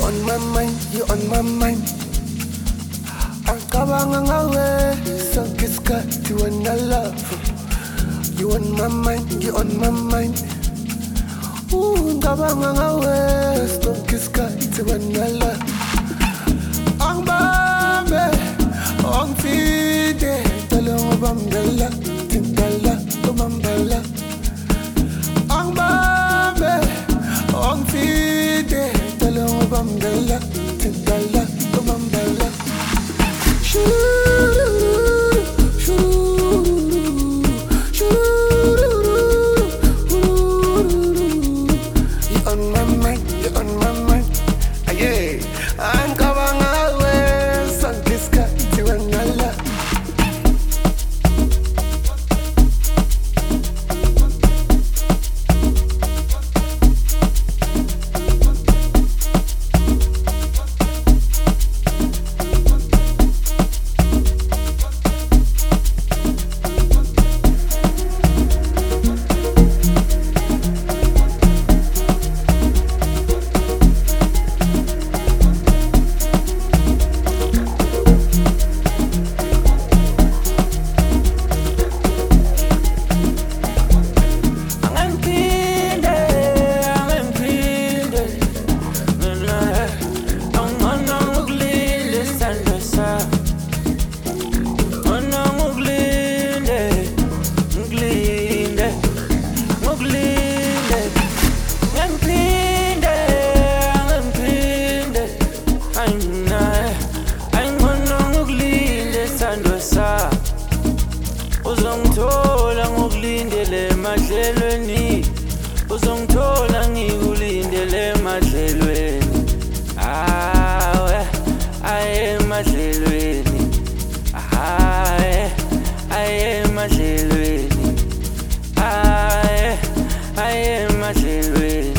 on my mind, you on my mind. Angkabanga ngawe, sonke isikhathi wena love. You on my mind, you on my mind. Ngabanga ngawe, sonke isikhathi wena love. Angibambe, angifide, tala ngibambela, tintala, ubambela. Angibambe, angifide, tala ngibambela, tintala, ubambela. Uzongithola ngokulindele emadlelweni, uzongithola ngikulindele emadlelweni. Awe aye emadlelweni, aye emadlelweni, aye emadlelweni.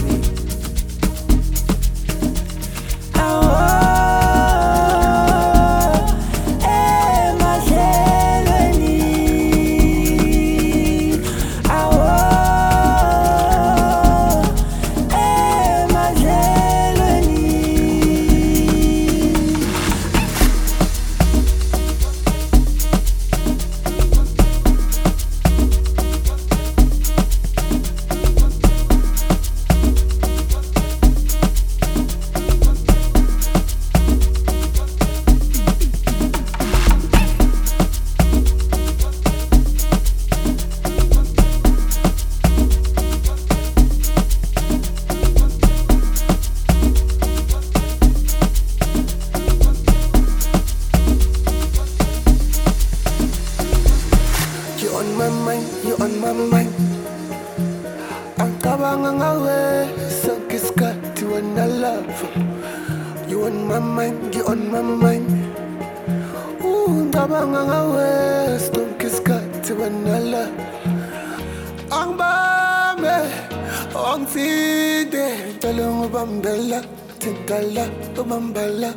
You on my mind. Angkabanga ngawe, sonke isikhathi wena love. You on my mind, you on my mind. Ngabanga ngawe, sonke isikhathi wena love. Angibambe, angifide, tala ngibambela, tintala, ubambela.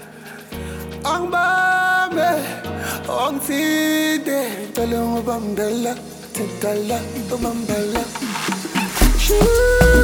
Angibambe, angifide, tala ngibambela, tintala, ubambela.